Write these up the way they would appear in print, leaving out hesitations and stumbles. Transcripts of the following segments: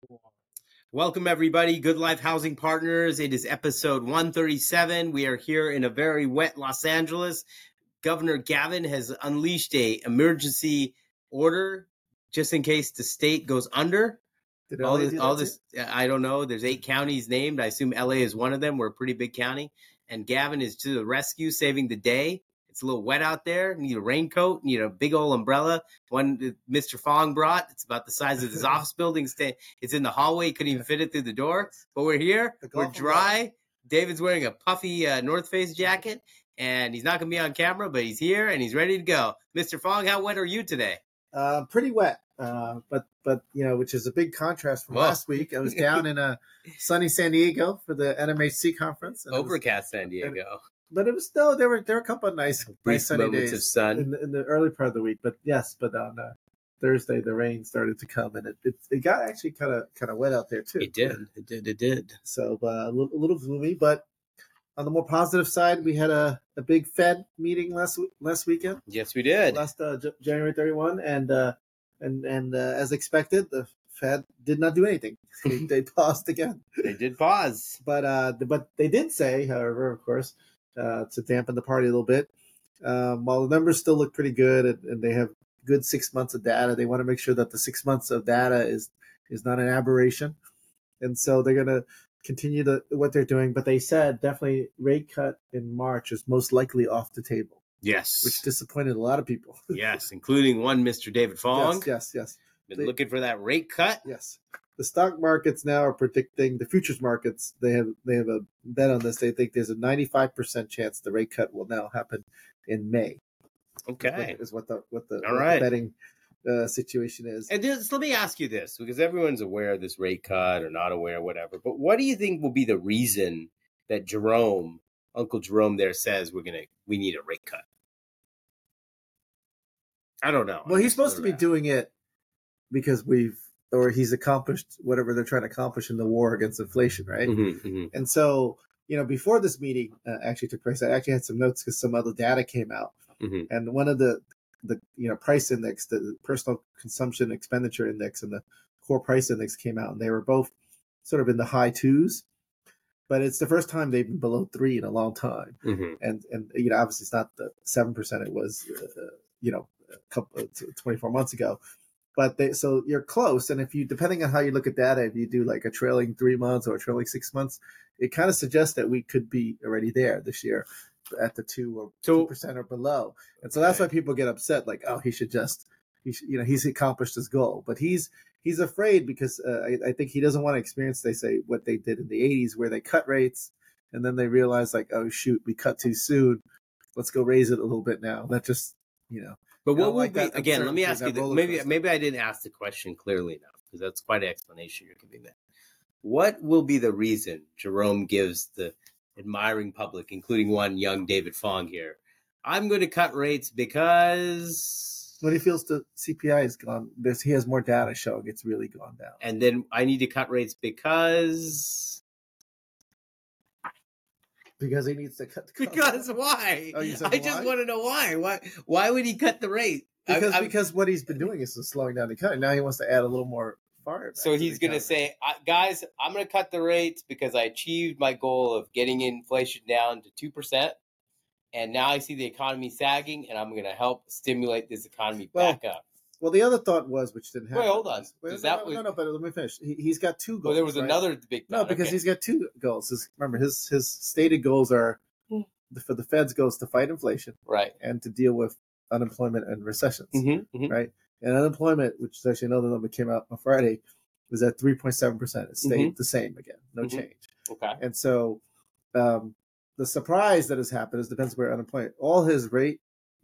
Welcome, everybody. Good Life Housing Partners. It is episode 137. We are here in a very wet Los Angeles. Governor Gavin has unleashed a emergency order just in case the state goes under. Did All LA this, do all that this, I don't know. There's 8 counties named. I assume LA is one of them. We're a pretty big county. And Gavin is to the rescue, saving the day. It's a little wet out there. Need a raincoat. Need a big old umbrella. One that Mr. Fong brought. It's about the size of his office building. It's in the hallway. He couldn't even fit it through the door. But we're here. We're dry. David's wearing a puffy North Face jacket. And he's not going to be on camera, but he's here and he's ready to go. Mr. Fong, how wet are you today? Pretty wet, but which is a big contrast from last week. I was down in sunny San Diego for the NMHC conference. Overcast San Diego. But it was still there were a couple of nice sunny days of sun in the early part of the week. But on Thursday the rain started to come, and it got actually kind of wet out there too. It did. So a little gloomy, but on the more positive side, we had a big Fed meeting last weekend. Yes, we did. Last January 31, and as expected, the Fed did not do anything. They paused again. They did pause, but they did say, however, of course, to dampen the party a little bit. While the numbers still look pretty good, and they have good 6 months of data, they want to make sure that the 6 months of data is not an aberration, and so they're going to continue what they're doing. But they said definitely rate cut in March is most likely off the table. Yes. Which disappointed a lot of people. Yes, including one Mr. David Fong. Yes. Been looking for that rate cut. Yes. The stock markets now are predicting, the futures markets, they have a bet on this. They think there's a 95% chance the rate cut will now happen in May. Okay. Is what the betting situation is. And just let me ask you this, because everyone's aware of this rate cut or not aware, whatever. But what do you think will be the reason that Uncle Jerome there says we need a rate cut? I don't know. Well, he's supposed to be doing it because he's accomplished whatever they're trying to accomplish in the war against inflation, right? Mm-hmm. And so, before this meeting actually took place, I actually had some notes because some other data came out. Mm-hmm. And one of the price index, the personal consumption expenditure index, and the core price index came out, and they were both sort of in the high 2s. But it's the first time they've been below 3 in a long time. Mm-hmm. And obviously it's not the 7% it was, a couple 24 months ago. But so you're close. And if you, depending on how you look at data, if you do like a trailing 3 months or a trailing 6 months, it kind of suggests that we could be already there this year at the 2% or below. And so that's why people get upset. Like, oh, he's accomplished his goal, but he's afraid because I think he doesn't want to experience, they say, what they did in the 80s where they cut rates and then they realize like, oh shoot, we cut too soon. Let's go raise it a little bit now. That just, But what would be, again, let me ask you, maybe I didn't ask the question clearly enough, because that's quite an explanation you're giving there. What will be the reason Jerome gives the admiring public, including one young David Fong here, I'm going to cut rates because... When he feels the CPI is gone, he has more data showing it's really gone down. And then I need to cut rates because... Because he needs to cut the cost. Because why? Oh, I just want to know why. Why would he cut the rate? Because what he's been doing is slowing down the cut. Now he wants to add a little more fire. So he's going to say, guys, I'm going to cut the rates because I achieved my goal of getting inflation down to 2%. And now I see the economy sagging, and I'm going to help stimulate this economy back up. Well, the other thought was, which didn't happen. Wait, hold on. No, but let me finish. He's got 2 goals. Well, there was another big thought. No, because he's got 2 goals. Remember, his stated goals are, for the Fed's goals, to fight inflation. Right. And to deal with unemployment and recessions. Mm-hmm. Right. And unemployment, which is actually another number came out on Friday, was at 3.7%. It stayed the same again. No change. Okay. And so the surprise that has happened is depends where unemployment, all his rate,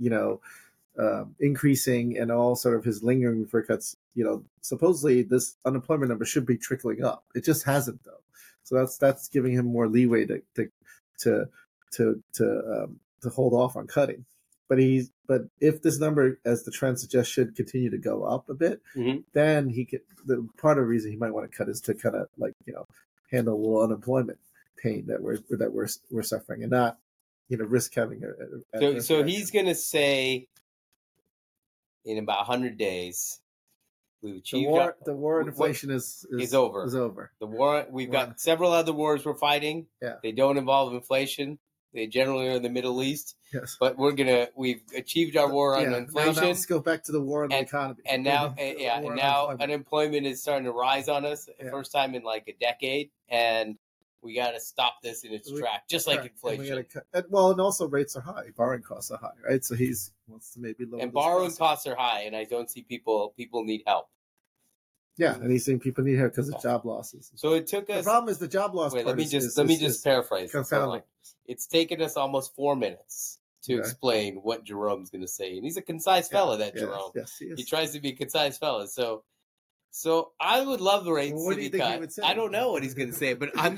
increasing and all sort of his lingering for cuts, supposedly this unemployment number should be trickling up. It just hasn't though. So that's giving him more leeway to hold off on cutting. But if this number, as the trend suggests, should continue to go up a bit, then the part of the reason he might want to cut is to kind of handle a little unemployment pain that we're suffering, and not risk having a so he's going to say in about 100 days, We've The achieved war and inflation is over. Is over. The war. We've got several other wars we're fighting. Yeah. They don't involve inflation. They generally are in the Middle East. Yes. But we've achieved our war on inflation. Now let's go back to the war on the economy. And now, unemployment is starting to rise on us. First time in like a decade, and we got to stop this in its track, just like inflation. And also rates are high. Borrowing costs are high, right? So he wants to maybe lower. And borrowing costs are high, and I don't see people need help. Yeah, and he's saying people need help because of job losses. So it took us. The problem is the job loss. Wait, let me just paraphrase. Confounding. It's taken us almost 4 minutes to explain what Jerome's going to say, and he's a concise fella. Jerome. Yes, he is. He tries to be a concise fella. So I would love the rates to be cut. I don't know what he's going to say, but I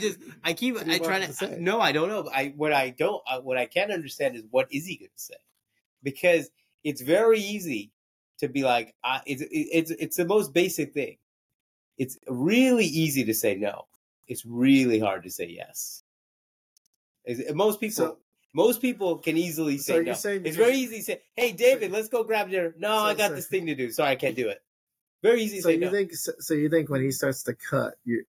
No, I don't know. What I can't understand is what is he going to say, because it's very easy to be like, it's the most basic thing. It's really easy to say no. It's really hard to say yes. Most people can easily say no. It's very easy to say, "Hey, David, let's go grab dinner." No, I got this thing to do. Sorry, I can't do it. Very easy to say no. You think when he starts to cut, you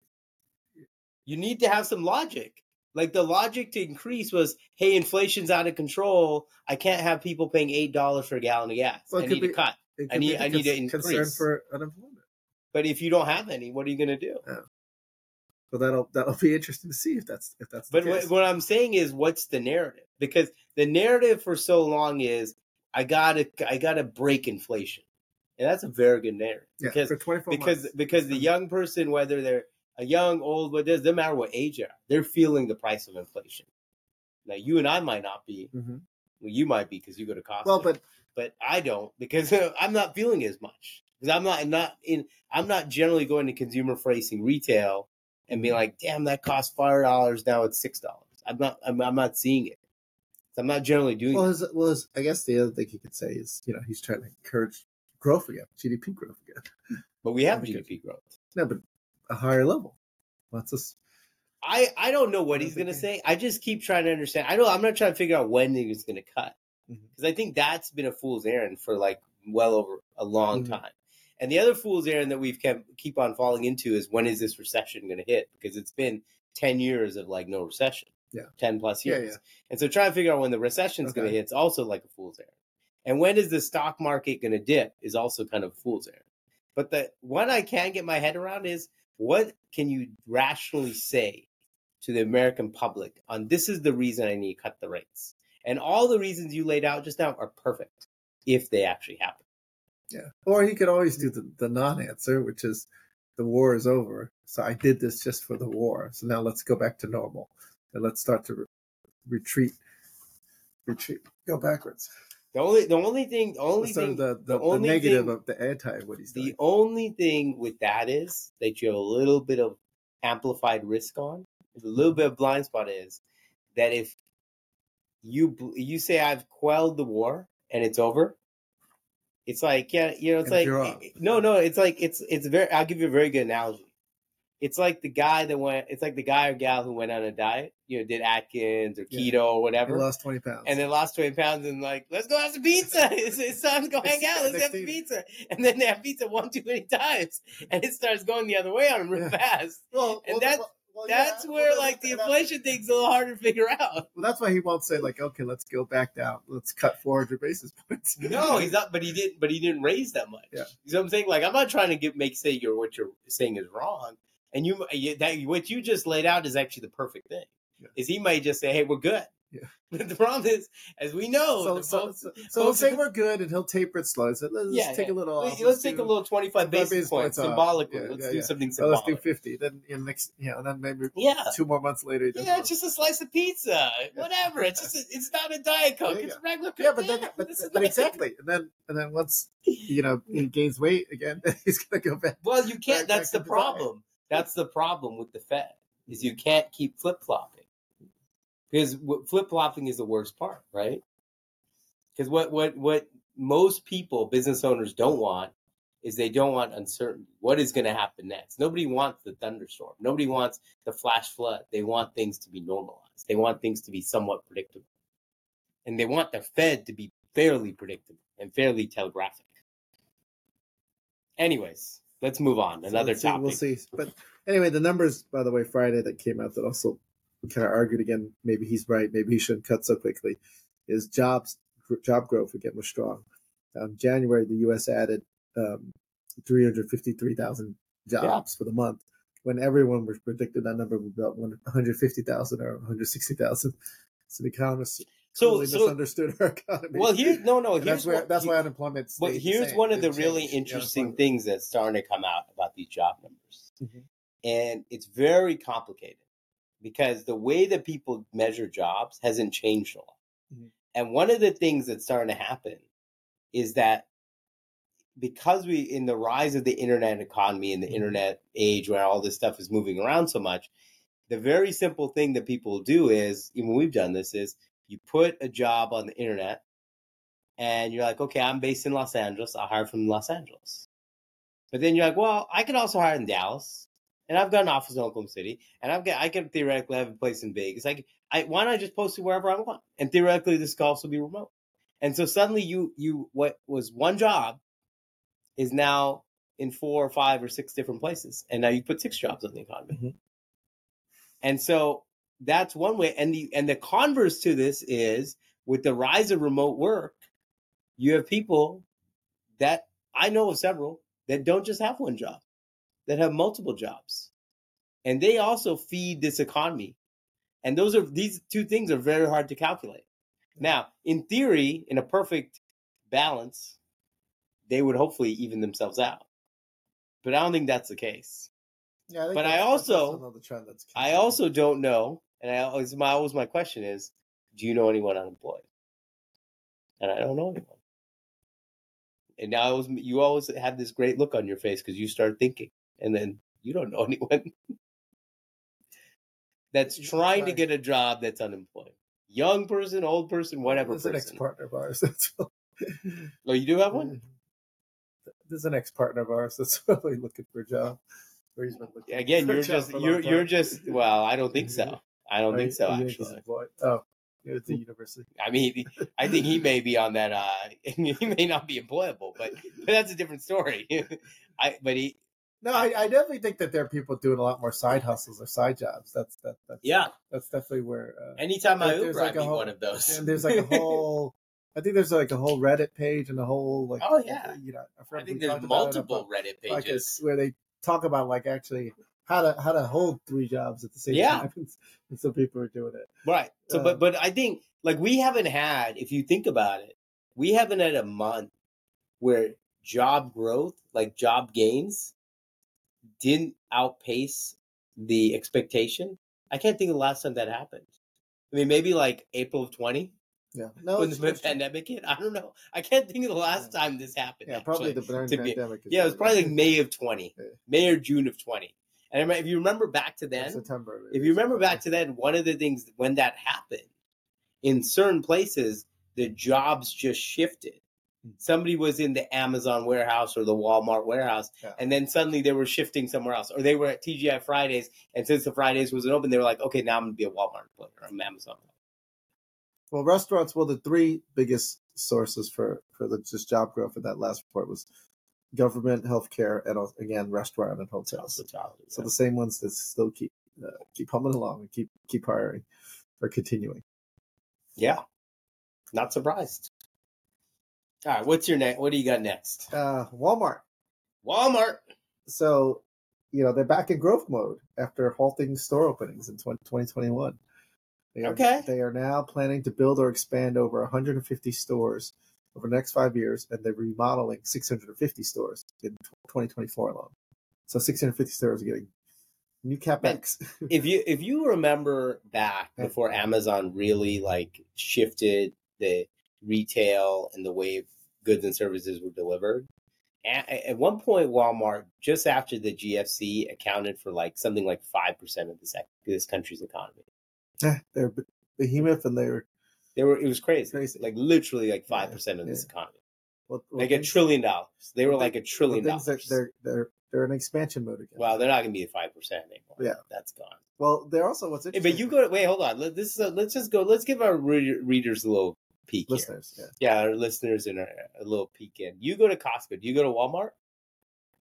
need to have some logic. Like the logic to increase was, hey, inflation's out of control. I can't have people paying $8 for a gallon of gas. I need to cut. I need to increase. Concern for unemployment. But if you don't have any, what are you going to do? Yeah. Well, that'll be interesting to see if that's. But the case. What I'm saying is, what's the narrative? Because the narrative for so long is, I gotta break inflation, and that's a very good narrative. Yeah, because for 24 months. Because the young person, whether they're a young, old, but it doesn't matter what age they are, they're feeling the price of inflation. Now, you and I might not be. Mm-hmm. Well, you might be because you go to Costco. Well, but I don't, because I'm not feeling as much. Because I'm not generally going to consumer facing retail and being like, damn, that cost $5. Now it's $6. I'm not seeing it. So I'm not generally doing it. I guess the other thing he could say is, he's trying to encourage growth again, GDP growth again. But we have GDP growth. No, but a higher level. I don't know what he's going to say. I just keep trying to understand. I'm not trying to figure out when he's going to cut. Because I think that's been a fool's errand for like well over a long time. And the other fool's errand that we've keep on falling into is, when is this recession going to hit? Because it's been 10 years of like no recession. Yeah. 10 plus years. Yeah. And so trying to figure out when the recession is going to hit is also like a fool's errand. And when is the stock market going to dip is also kind of a fool's errand. But the one I can get my head around is, what can you rationally say to the American public on, this is the reason I need to cut the rates? And all the reasons you laid out just now are perfect if they actually happen. Yeah. Or he could always do the non-answer, which is, the war is over. So I did this just for the war. So now let's go back to normal. And let's start to retreat, go backwards. The only thing, the negative of the anti what he's doing. The only thing with that is that you have a little bit of amplified risk on. A little bit of blind spot is that if you say, I've quelled the war and it's over, it's like, it's like, no, it's like, it's very, I'll give you a very good analogy. It's like the guy or gal who went on a diet, did Atkins or keto or whatever. They lost 20 pounds. And then lost 20 pounds and like, let's go have some pizza. It's time to go hang out. Let's have some pizza. And then they have pizza one too many times. And it starts going the other way on them real fast. That's where the inflation thing's a little harder to figure out. Well, that's why he won't say like, okay, let's go back down. Let's cut 400 basis points. No, he's not. But he didn't raise that much. Yeah. You know what I'm saying? Like, I'm not trying to say what you're saying is wrong. And what you just laid out is actually the perfect thing. Yeah. Is he might just say, hey, we're good. Yeah. But the problem is, as we know, so he'll say we're good, and he'll taper it slow. So let's take a little off. Let's take a little 25 basis points symbolically. Let's do something symbolic. Let's do 50. Then and then maybe 2 more months later. It's just a slice of pizza. Whatever. It's not a Diet Coke. It's a regular Coke. Yeah, but exactly. And then once he gains weight again, he's gonna go back. Well, you can't. That's the problem. That's the problem with the Fed, is you can't keep flip-flopping. Because flip-flopping is the worst part, right? Because what most people, business owners, don't want is they don't want uncertainty. What is going to happen next? Nobody wants the thunderstorm. Nobody wants the flash flood. They want things to be normalized. They want things to be somewhat predictable. And they want the Fed to be fairly predictable and fairly telegraphic. Anyways, let's move on. Another So topic. We'll see. But anyway, the numbers, by the way, Friday that came out that also kind of argued again. Maybe he's right. Maybe he shouldn't cut so quickly. Is job growth again was strong. January, the U.S. added 353,000 jobs for the month, when everyone was predicted that number would be about 150,000 or 160,000. So the economists totally misunderstood our economy. Well, that's why unemployment. But here's one of the really interesting things that's starting to come out about these job numbers, and it's very complicated because the way that people measure jobs hasn't changed a lot. And one of the things that's starting to happen is that because in the rise of the internet economy and the internet age where all this stuff is moving around so much, the very simple thing that people do is, even we've done this, is you put a job on the internet and you're like, okay, I'm based in Los Angeles. I'll hire from Los Angeles. But then you're like, well, I could also hire in Dallas, and I've got an office in Oklahoma City, and I can theoretically have a place in Vegas. Why not just post it wherever I want? And theoretically, this could also be remote. And so suddenly you what was one job is now in 4 or 5 or 6 different places. And now you put 6 jobs on the economy. And so that's one way. And the converse to this is, with the rise of remote work, you have people that I know of several that don't just have one job, that have multiple jobs. And they also feed this economy. And these two things are very hard to calculate. Now, in theory, in a perfect balance, they would hopefully even themselves out. But I don't think that's the case. Yeah, but I also don't know, and my question is, do you know anyone unemployed? And I don't know anyone. And now you always have this great look on your face because you start thinking, and then you don't know anyone that's trying to get a job that's unemployed. Young person, old person, whatever person. There's an ex-partner of ours. Oh, you do have one? There's an ex-partner of ours that's probably looking for a job. Again, you're just. Well, I don't think so. I don't think so. Actually, oh, at the university. I mean, I think he may be on that. He may not be employable, but that's a different story. I definitely think that there are people doing a lot more side hustles or side jobs. That's definitely where. Anytime I Uber, I meet one of those. And there's like a whole. I think there's like a whole Reddit page and a whole Oh yeah. I think there's multiple Reddit pages where they talk about actually how to hold 3 jobs at the same time, and some people are doing it. Right. So, but I think we haven't had, if you think about it, we haven't had a month where job growth, job gains, didn't outpace the expectation. I can't think of the last time that happened. I mean, maybe April of 20. Yeah, when the pandemic hit, I don't know. I can't think of the last time this happened. Yeah, probably the pandemic. It was probably May of 20, May or June of 20. And if you remember back to then, September. If you remember back to then, one of the things when that happened, in certain places, the jobs just shifted. Somebody was in the Amazon warehouse or the Walmart warehouse, and then suddenly they were shifting somewhere else, or they were at TGI Fridays, and since the Fridays wasn't open, they were like, okay, now I'm going to be a Walmart employee or an Amazon employee. Well, restaurants. Well, the 3 biggest sources for just job growth in that last report was government, healthcare, and again restaurant and hotels. Hospitality. So the same ones that still keep humming along and keep hiring or continuing. Yeah, not surprised. All right, what's your next? What do you got next? Walmart. So they're back in growth mode after halting store openings in 2021. They are now planning to build or expand over 150 stores over the next 5 years, and they're remodeling 650 stores in 2024 alone. So 650 stores are getting new capex. If you remember back before Amazon really shifted the retail and the way goods and services were delivered, at one point Walmart, just after the GFC, accounted for something like 5% of this country's economy. They're behemoth, and they were. It was crazy. Literally 5% of this economy. $1 trillion. They were $1 trillion. They're in expansion mode again. Well, they're not going to be at 5% anymore. Yeah, that's gone. Well, they're also what's interesting. But you go. Wait, hold on. Let's just go. Let's give our readers a little peek. Listeners, our listeners a little peek in. You go to Costco. Do you go to Walmart?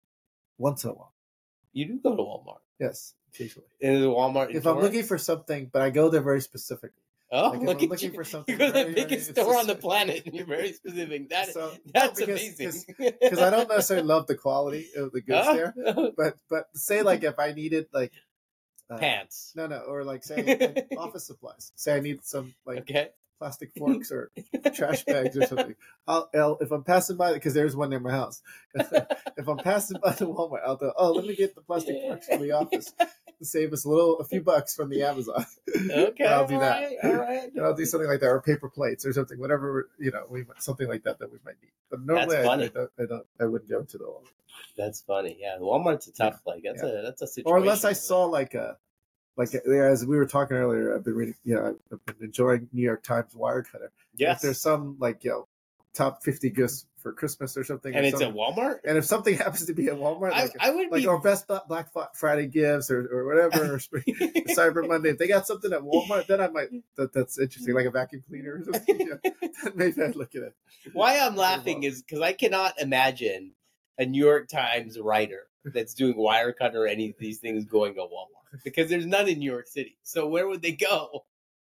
once in a while. You do go to Walmart. Yes, occasionally. Is it Walmart? If I'm looking for something, but I go there very specifically. Oh, Like if look I'm at looking you. for something, You go to the very, biggest very store on the specific. planet, and you're very specific. That's because, amazing. Because I don't necessarily love the quality of the goods there, Oh. but say like if I needed like Pants. no, or like say office supplies. Say I need some like Okay. plastic forks or trash bags or something. I'll if I'm passing by, because there's one near my house. If I'm passing by the Walmart, I'll go, oh, let me get the plastic forks from the office to save us a few bucks from the Amazon. Okay, And I'll do that. All right. And I'll do something like that, or paper plates or something, whatever, something like that we might need. But normally, That's funny. I wouldn't go to the Walmart. That's funny. Yeah, Walmart's a tough that's a situation. Or unless I saw like as we were talking earlier, I've been reading, I've been enjoying New York Times Wirecutter. Yes. If there's some top 50 gifts for Christmas or something, and it's at Walmart. And if something happens to be at Walmart, I would be or best Black Friday gifts or whatever, or Cyber Monday, if they got something at Walmart, then I might. That's interesting, like a vacuum cleaner or something. Then maybe I'd look at it. Why I'm laughing is because I cannot imagine a New York Times writer that's doing Wirecutter or any of these things going to Walmart, because there's none in New York City. So where would they go?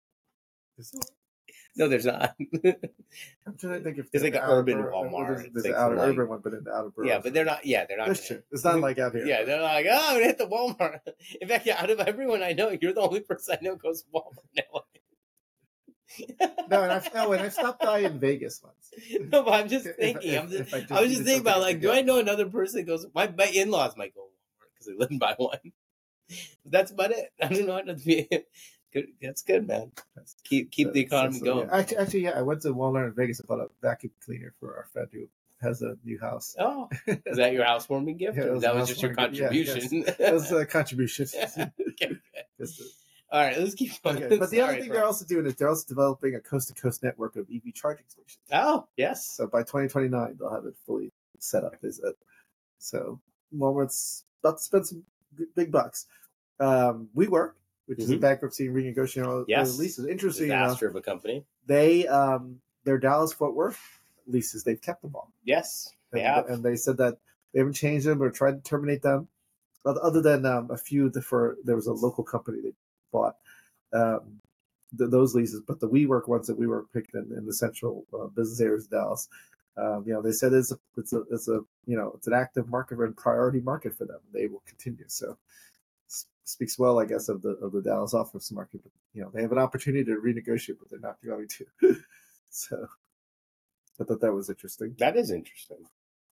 No, there's not. I'm trying to think if there's like an urban Walmart. There's an outer urban one, but in the outer boroughs. Yeah, but they're not. Yeah, they're not. That's true. It's not like out here. Yeah, they're like, oh, I'm gonna hit the Walmart. In fact, out of everyone I know, you're the only person I know goes to Walmart now. No, and I've stopped by in Vegas once. No, but I'm just thinking. I was just thinking about like, do I know another person that goes? My in-laws might go to Walmart because they live and buy one. That's about it. I don't know what to be. Good. That's good, man. Keep the economy going. Yeah. Actually, I went to Walmart in Vegas and bought a vacuum cleaner for our friend who has a new house. Oh, is that your housewarming gift? Yeah, or that was just your contribution. Yes. That was a contribution. Okay. All right, let's keep going. Okay. But the other thing they're also doing is they're also developing a coast-to-coast network of EV charging stations. Oh, yes. So by 2029, they'll have it fully set up. So Walmart's about to spend some big bucks. WeWork, which is a bankruptcy and renegotiating leases. Interesting disaster of a company. They their Dallas Fort Worth leases, they've kept them all. Yes, they have, and they said that they haven't changed them or tried to terminate them, other than a few. There was a local company they bought those leases, but the WeWork ones that WeWork picked in the central business areas of Dallas, they said it's an active market and priority market for them. They will continue. So speaks well, I guess, of the Dallas office market. But, they have an opportunity to renegotiate, but they're not going to. So I thought that was interesting. That is interesting.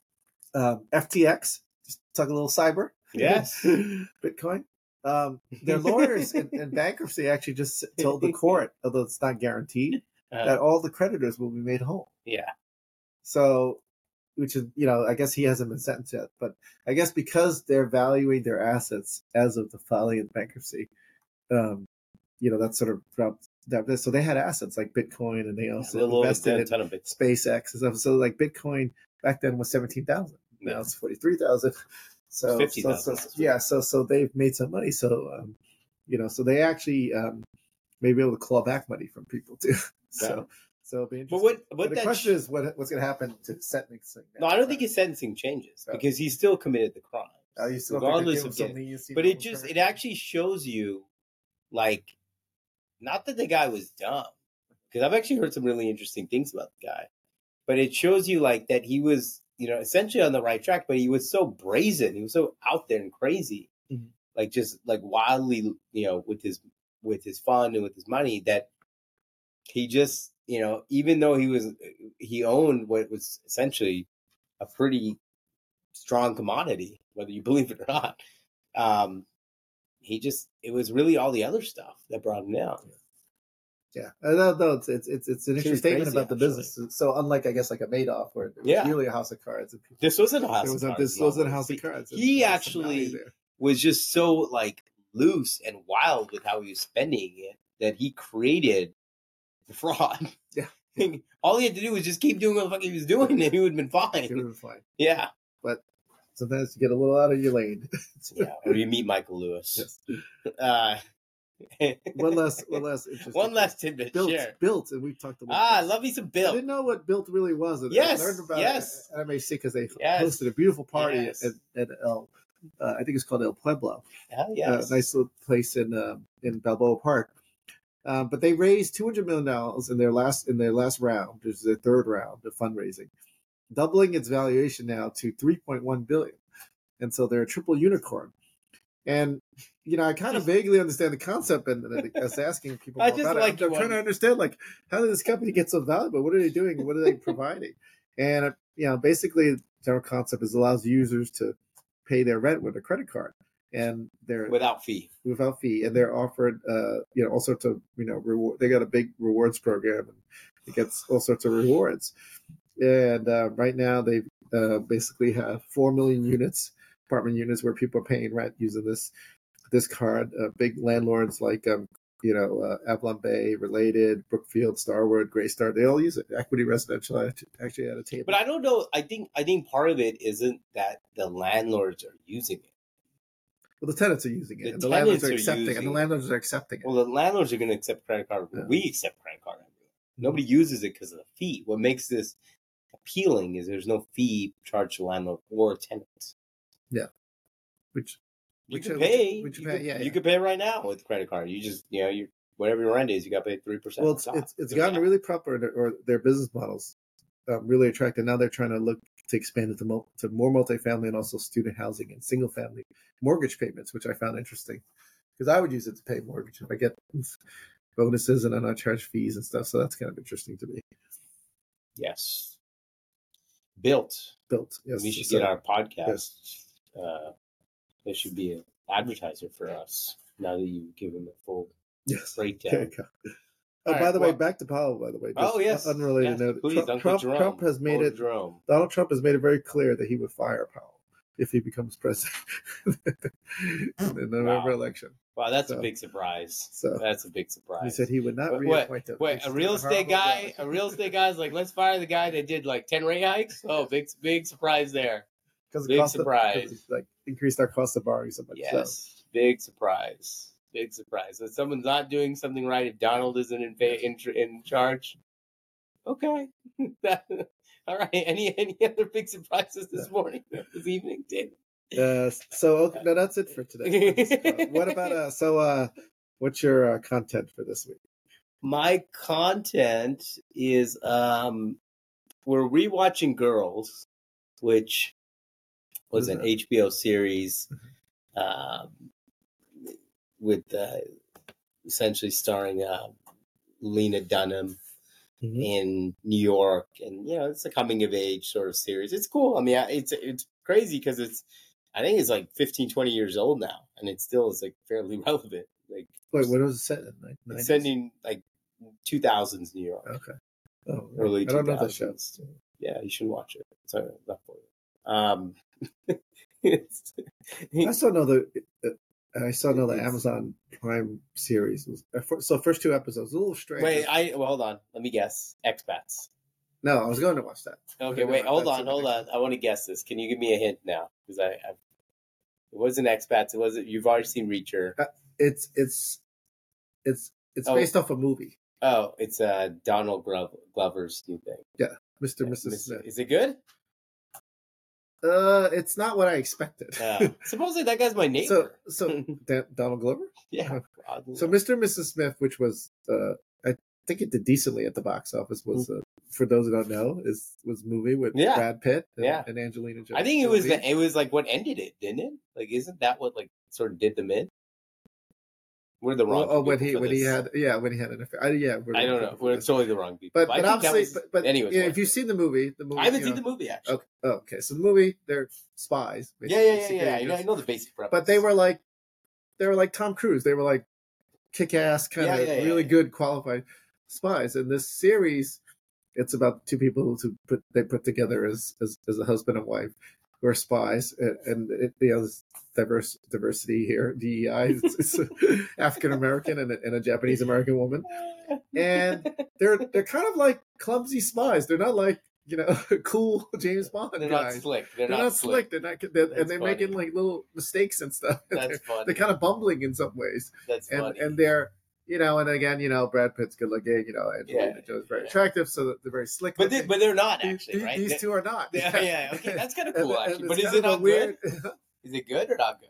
FTX, just talk a little cyber. Yes. Bitcoin. Their lawyers in bankruptcy actually just told the court, although it's not guaranteed, that all the creditors will be made whole. Yeah. So, which is, I guess he hasn't been sentenced yet, but I guess because they're valuing their assets as of the filing of bankruptcy, that's sort of dropped that. So they had assets like Bitcoin, and they also invested in SpaceX and stuff. So like Bitcoin back then was 17,000. Now it's 43,000. So 50,000. So they've made some money. So so they actually may be able to claw back money from people too. So it'll be interesting. But the question is what's going to happen to sentencing? No, I don't think his sentencing changes because he still committed the crime, regardless of but it actually shows you, like, not that the guy was dumb, because I've actually heard some really interesting things about the guy, but it shows you like that he was, essentially on the right track, but he was so brazen, he was so out there and crazy, like just like wildly, with his fun and with his money, that he just, even though he owned what was essentially a pretty strong commodity, whether you believe it or not, it was really all the other stuff that brought him down. Yeah, no, it's an interesting statement about the business. So unlike, I guess, like a Madoff, where it was really a house of cards. And this wasn't a house of cards. This wasn't a house of cards. He actually was just so like loose and wild with how he was spending it that he created the fraud. Yeah. All he had to do was just keep doing what the fuck he was doing, and he would have been fine. He would have been fine. Yeah. But sometimes you get a little out of your lane. Yeah, or you meet Michael Lewis. Yes. One last tidbit. Built, and we've talked about. I love me some Built. I didn't know what Built really was. Yes, I learned about it at MHC because they hosted a beautiful party at I think it's called El Pueblo. Hell yes. Nice little place in Balboa Park. But they raised $200 million in their last round, which is their third round of fundraising, doubling its valuation now to $3.1 billion. And so they're a triple unicorn. And I kind of vaguely understand the concept, and I was asking people more about it. I'm trying to understand, like, how did this company get so valuable? What are they doing? What are they providing? And basically, the general concept is allows users to pay their rent with a credit card, and they're without fee, and they're offered all sorts of reward. They got a big rewards program, and it gets all sorts of rewards. And right now, they basically have 4 million apartment units where people are paying rent using this card. Big landlords like Avalon Bay, Related, Brookfield, Starwood, Greystar, they all use it. Equity Residential actually had a table. But I don't know. I think part of it isn't that the landlords are using it. Well, the tenants are using it. And the landlords are accepting it. And the landlords are accepting it. Well, the landlords are going to accept credit card. Yeah. We accept credit card. Nobody uses it because of the fee. What makes this appealing is there's no fee charged to landlord or tenants. Yeah, you can pay. You can pay right now with credit card. You just whatever your rent is, you got to pay 3%. Well, it's gotten really proper, or their business models really attractive. Now they're trying to look to expand it to more multifamily and also student housing and single family mortgage payments, which I found interesting because I would use it to pay mortgage if I get bonuses and I'm not charged fees and stuff. So that's kind of interesting to me. Yes. Built. Yes. We should get our podcast. Yes. There should be an advertiser for us now that you've given the full breakdown. Okay. Oh, by the way, back to Powell. By the way, yes, unrelated note. Trump has made it. Donald Trump has made it very clear that he would fire Powell if he becomes president in the November election. Wow, that's a big surprise. That's a big surprise. He said he would not reappoint him. Wait, a real estate guy? A real estate guy's like, let's fire the guy that did like 10 rate hikes? Oh, big surprise there. Big surprise. Like increased our cost of borrowing so much. Yes, big surprise. Big surprise. If someone's not doing something right, if Donald isn't in charge, okay. All right. Any other big surprises this morning, this evening, David? No, that's it for today. What about what's your content for this week? My content is we're rewatching Girls, which was an HBO series with essentially starring Lena Dunham in New York, and it's a coming of age sort of series. It's cool. I mean, it's crazy because I think it's like 15, 20 years old now, and it still is like fairly relevant. Like, wait, what was it set in? Like, it's set in like 2000s New York. Okay. Oh, early 2000s. I don't know the show. Yeah, you should watch it. It's not for you. I still know the Amazon Prime series. So first 2 episodes, a little strange. Wait, hold on. Let me guess. Expats. No, I was going to watch that. Okay, wait, hold on. I want to guess this. Can you give me a hint now? Because it wasn't Expats. It wasn't. You've already seen Reacher. It's based off a movie. Oh, it's Donald Glover's new thing. Yeah, Mr. and Mrs. Smith. Is it good? It's not what I expected. Supposedly that guy's my neighbor. So Donald Glover? Yeah. So Mr. and Mrs. Smith, which was I think it did decently at the box office, was for those who don't know, was a movie with Brad Pitt and Angelina Jolie. I think it was like what ended it, didn't it? Like, isn't that what like sort of did them in? We're the wrong. Oh, when he had an affair. I don't know. We're totally the wrong people. But obviously, but anyway, if you've seen the movie, I haven't seen the movie actually. Okay. So the movie, they're spies. Yeah. I know the basic premise. But they were like Tom Cruise. They were like kick-ass kind of really good qualified spies. And this series, it's about 2 people who put together as a husband and wife who are spies, and there's diversity here. DEI, it's African American and a Japanese American woman, and they're kind of like clumsy spies. They're not like cool James Bond They're guys. Not slick. They're not slick. They're not, and they're making like little mistakes and stuff. That's funny. They're kind of bumbling in some ways. That's funny. And they're. And again, Brad Pitt's good looking, Angelina Jolie's very attractive, so they're very slick. But they're not actually, right? These 2 are not. Yeah. Okay, that's kind of cool, actually. But is it not weird? Is it good or not good?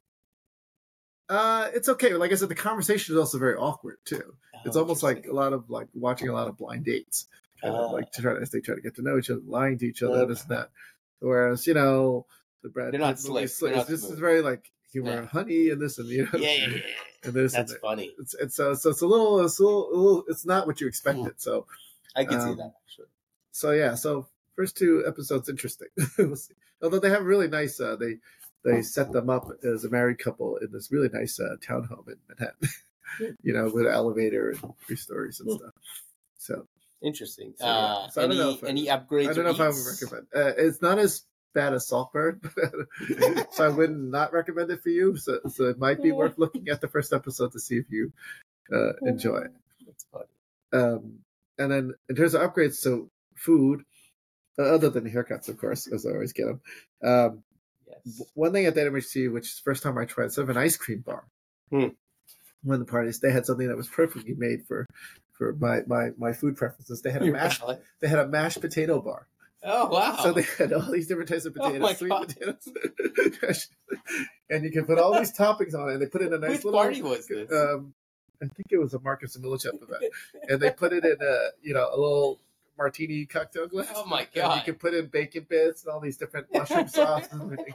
It's okay. Like I said, the conversation is also very awkward too. It's Oh, almost like interesting. a lot of like watching a lot of blind dates, kind of like to try to as they try to get to know each other, lying to each other, this and that. Whereas the Brad They're not Pitt movie, slick. They're not this is smooth. very like humor Yeah. and honey and this and Yeah. and this That's and funny. it's so it's a little it's not what you expected. So I can see that actually. so yeah, so first two episodes interesting. We'll see. Although they have really nice, they set them up as a married couple in this really nice townhome in Manhattan. With an elevator and 3 stories and stuff. So Interesting. So, yeah. So I don't know Any upgrades? I don't know if I would recommend. It's not as bad as Saltburn, so I would not recommend it for you. So it might be worth looking at the first episode to see if you enjoy it. That's funny. And then in terms of upgrades, so food, other than haircuts, of course, as I always get them. Yes. One thing at the NMHC, which is the first time I tried, sort of an ice cream bar. One of the parties, they had something that was perfectly made for my food preferences. They had a mashed potato bar. Oh wow! So they had all these different types of potatoes, sweet potatoes, and you can put all these toppings on it. And they put it in a nice Which little party was this? I think it was a Marcus and Millichap event, and they put it in a little martini cocktail glass. Oh my And god! you can put in bacon bits and all these different mushroom sauces.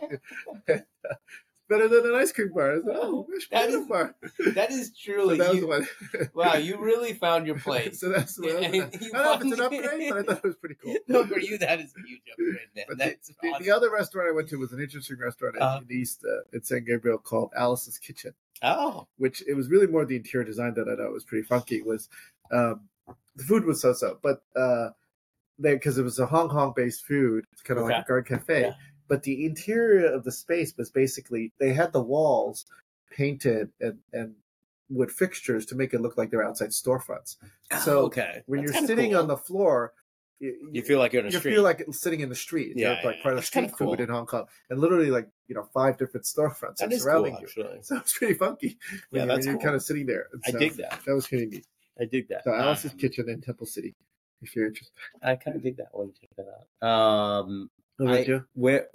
Better than an ice cream bar. Mashed potato bar. That is truly. So that was one. Wow, you really found your place. So that's what I don't know if it's an upgrade, but I thought it was pretty cool. No, for you, that is a huge upgrade, man. But That's awesome. the other restaurant I went to was an interesting restaurant in the East, in San Gabriel, called Alice's Kitchen. Oh. Which it was really more the interior design that I thought was pretty funky. It was the food was so-so, but because it was a Hong Kong-based food, it's kind of like a garden cafe. Yeah. But the interior of the space was basically, they had the walls painted and with fixtures to make it look like they're outside storefronts. So when you're sitting on the floor, you feel like you're in a street. You feel like sitting in the street. Yeah, like part of street food in Hong Kong, and literally 5 different storefronts surrounding you. So it's pretty funky. When you're kind of sitting there. I dig that. That was pretty neat. I dig that. So Alice's Kitchen in Temple City, if you're interested. I kind of dig that one. Check that out. went to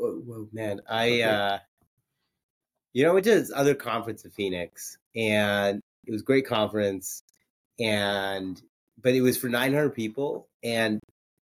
this other conference in Phoenix, and it was a great conference, but it was for 900 people, and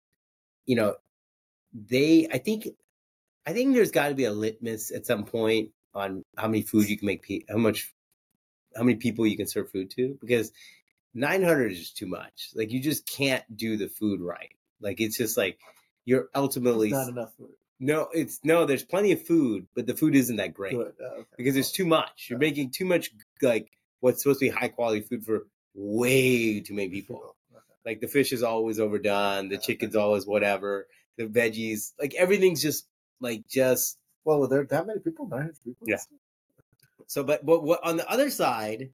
I think there's got to be a litmus at some point on how many food you can make, how many people you can serve food to, because 900 is just too much. Like, you just can't do the food right. Like, it's just like, you're ultimately not enough food. No, there's plenty of food, but the food isn't that great because there's too much. You're making too much, like, what's supposed to be high quality food for way too many people. Like, the fish is always overdone, the chicken's always whatever, the veggies, like, everything's just. Well, were there that many people? 900 people? Yeah. So, but what on the other side,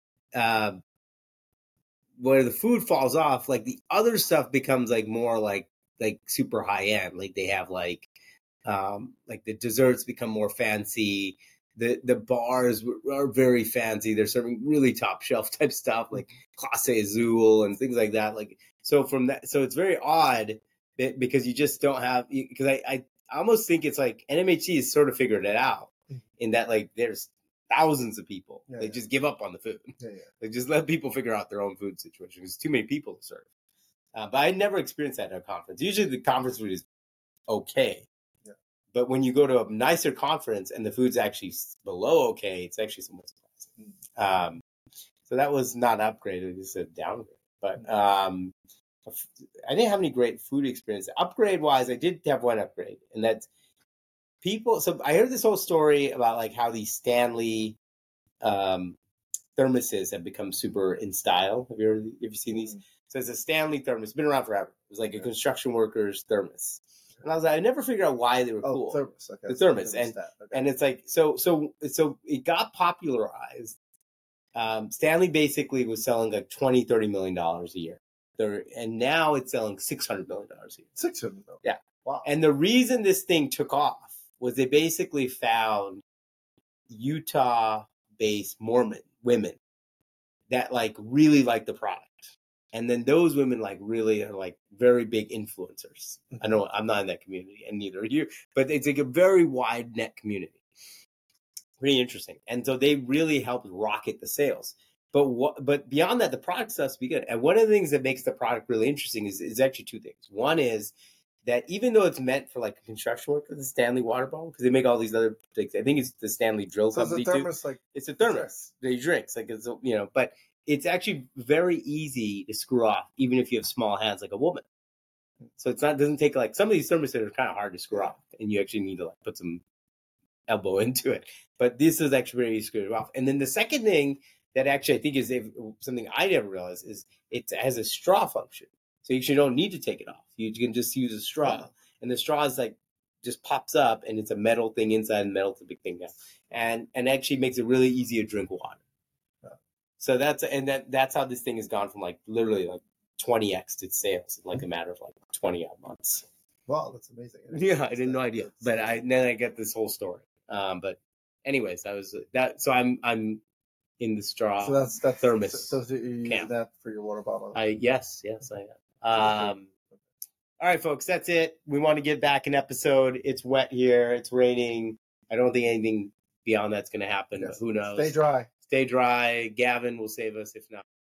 where the food falls off, like, the other stuff becomes like more like super high end. Like, they have like the desserts become more fancy. The bars are very fancy. They're serving really top shelf type stuff like Clase Azul and things like that. Like, so it's very odd because you just don't have, because I almost think it's like NMHC has sort of figured it out in that, like, there's thousands of people. They just give up on the food. They just let people figure out their own food situation. There's too many people to serve. But I never experienced that at a conference. Usually the conference food is okay. Yeah. But when you go to a nicer conference and the food's actually below okay, it's actually somewhat surprising. So that was not an upgrade. It was a downgrade. But I didn't have any great food experience. Upgrade-wise, I did have one upgrade. And that's people. So I heard this whole story about like how these Stanley thermoses have become super in style. Have you seen these? So it's a Stanley thermos. It's been around forever. It was like a construction worker's thermos. And I was like, I never figured out why they were cool. Thermos. Okay. The thermos. And it's like, so it got popularized. Stanley basically was selling like $20, $30 million a year. And now it's selling $600 million a year. $600 million? Yeah. Wow. And the reason this thing took off was they basically found Utah-based Mormon women that like really like the product. And then those women like really are like very big influencers. I know I'm not in that community, and neither are you, but it's like a very wide net community. Pretty interesting. And so they really helped rocket the sales. But beyond that, the product stuff's be good. And one of the things that makes the product really interesting is actually two things. One is that even though it's meant for like construction work, the Stanley water bottle, because they make all these other things. I think it's the Stanley Drill So Company it's a thermos, too. like It's a thermos that you drink. Like it's but it's actually very easy to screw off, even if you have small hands like a woman. So doesn't take like some of these thermos are kind of hard to screw off, and you actually need to like put some elbow into it. But this is actually very easy to screw off. And then the second thing that actually I think is something I never realized is it has a straw function. So you actually don't need to take it off. You can just use a straw. And the straw is like just pops up and it's a metal thing inside and metal's a big thing now. And actually makes it really easy to drink water. So that's how this thing has gone from like literally like 20x its sales in like a matter of like 20 odd months. Wow, that's amazing. Yeah, I didn't no idea. But then I get this whole story. But anyways, I was that. So I'm in the straw. So that's thermos. So you use that for your water bottle. Yes, I am. All right, folks, that's it. We want to get back an episode. It's wet here. It's raining. I don't think anything beyond that's going to happen. Yes. But who knows? Stay dry. Stay dry. Gavin will save us if not.